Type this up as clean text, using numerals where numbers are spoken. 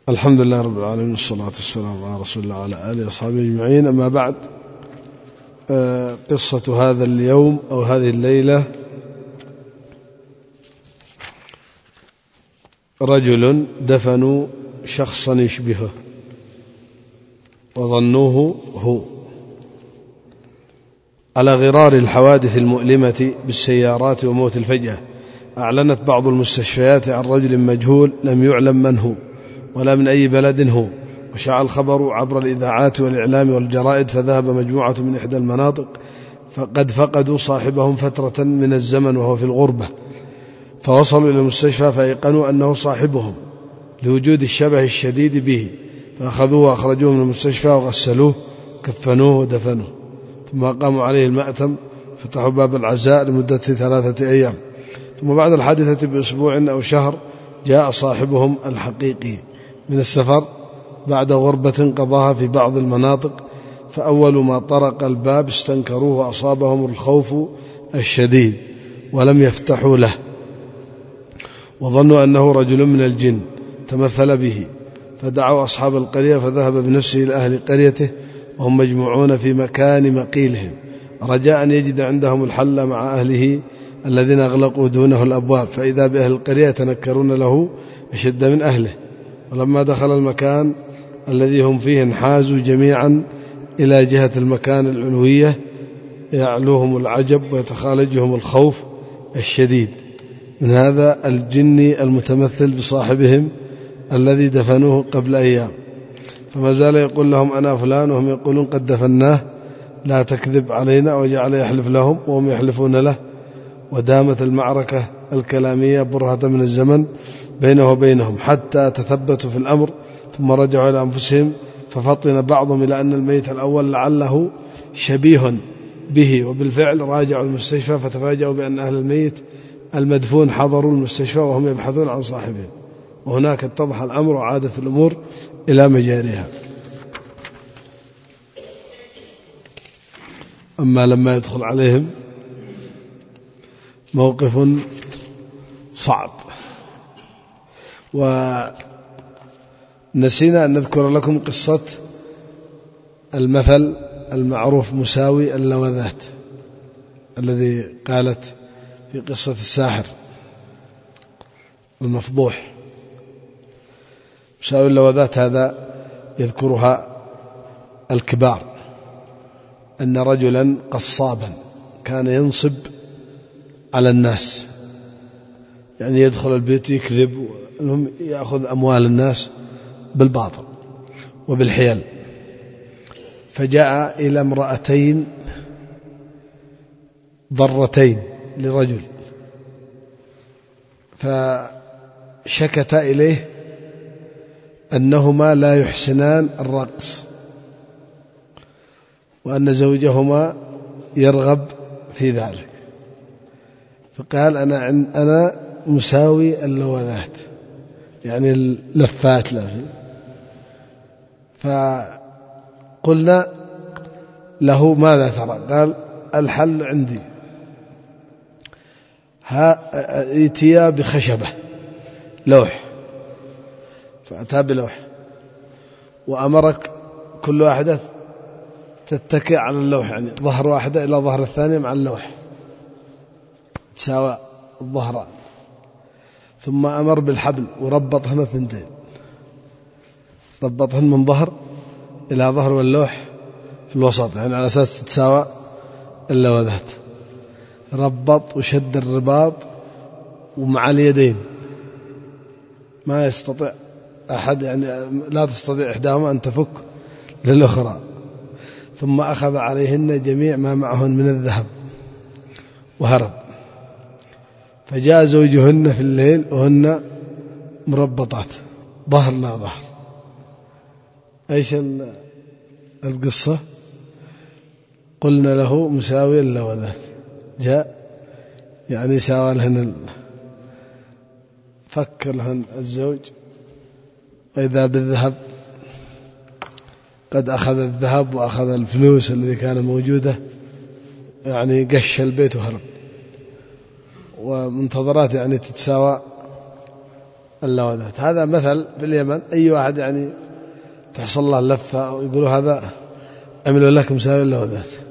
الحمد لله رب العالمين، والصلاة والسلام على رسول الله وعلى آله وصحبه أجمعين. أما بعد، قصة هذا اليوم أو هذه الليلة: رجل دفنوا شخصا يشبهه وظنوه هو. على غرار الحوادث المؤلمة بالسيارات وموت الفجأة، أعلنت بعض المستشفيات عن رجل مجهول لم يعلم من هو ولا من أي بلد هو، وشاع الخبر عبر الإذاعات والإعلام والجرائد، فذهب مجموعة من إحدى المناطق فقد فقدوا صاحبهم فترة من الزمن وهو في الغربة، فوصلوا إلى المستشفى فأيقنوا أنه صاحبهم لوجود الشبه الشديد به، فأخذوه وأخرجوه من المستشفى وغسلوه كفنوه ودفنوه، ثم قاموا عليه المأتم، فتحوا باب العزاء لمدة 3 أيام. ثم بعد الحادثة بأسبوع أو شهر جاء صاحبهم الحقيقي من السفر بعد غربة قضاها في بعض المناطق، فأول ما طرق الباب استنكروه وأصابهم الخوف الشديد ولم يفتحوا له، وظنوا أنه رجل من الجن تمثل به، فدعوا أصحاب القرية، فذهب بنفسه إلى أهل قريته وهم مجموعون في مكان مقيلهم، رجاء أن يجد عندهم الحل مع أهله الذين أغلقوا دونه الأبواب، فإذا بأهل القرية يتنكرون له أشد من أهله. ولما دخل المكان الذي هم فيه انحازوا جميعا إلى جهة المكان العلوية، يعلوهم العجب ويتخالجهم الخوف الشديد من هذا الجني المتمثل بصاحبهم الذي دفنوه قبل أيام، فما زال يقول لهم: أنا فلان، وهم يقولون: قد دفناه، لا تكذب علينا. وجعل يحلف لهم وهم يحلفون له، ودامت المعركة الكلامية برهة من الزمن بينه وبينهم حتى تثبتوا في الأمر، ثم رجعوا إلى أنفسهم، ففطن بعضهم إلى أن الميت الأول لعله شبيه به، وبالفعل راجعوا المستشفى فتفاجأوا بأن أهل الميت المدفون حضروا المستشفى وهم يبحثون عن صاحبهم، وهناك اتضح الأمر وعادت الأمور إلى مجاريها. أما لما يدخل عليهم موقف صعب. ونسينا أن نذكر لكم قصة المثل المعروف مساوي اللوذات الذي قالت في قصة الساحر المفضوح. مساوي اللوذات هذا يذكرها الكبار، أن رجلا قصابا كان ينصب على الناس، يعني يدخل البيت يكذب، يأخذ أموال الناس بالباطل وبالحيل. فجاء إلى امرأتين ضرتين لرجل، فشكت إليه أنهما لا يحسنان الرقص، وأن زوجهما يرغب في ذلك، فقال: أنا مساوي اللوذات، يعني اللفات له. فقلنا له: ماذا ترى؟ قال: الحل عندي، ائتيا بخشبة لوح، فأتى بلوح، وأمرك كل واحدة تتكئ على اللوح، يعني ظهر واحدة إلى ظهر الثانية مع اللوح سواء الظهران، ثم أمر بالحبل وربطهن 2، ربطهن من ظهر إلى ظهر واللوح في الوسط، يعني على أساس تتساوى اللوذات. ربط وشد الرباط ومع اليدين، ما يستطيع أحد، يعني لا تستطيع إحداهما أن تفك للأخرى. ثم أخذ عليهن جميع ما معهن من الذهب وهرب، فجاء زوجهن في الليل وهن مربطات ظهر لا ظهر. ايش القصة؟ قلنا له: مساوي اللوذات. جاء يعني ساوى لهن، فك لهن الزوج، وإذا بالذهب قد أخذ الذهب وأخذ الفلوس الذي كان موجودة، يعني قش البيت وهرب، ومنتظرات يعني تتساوى اللوذات. هذا مثل في اليمن، أي واحد يعني تحصل الله لفة ويقولوا هذا عملوا لكم سائر اللوذات.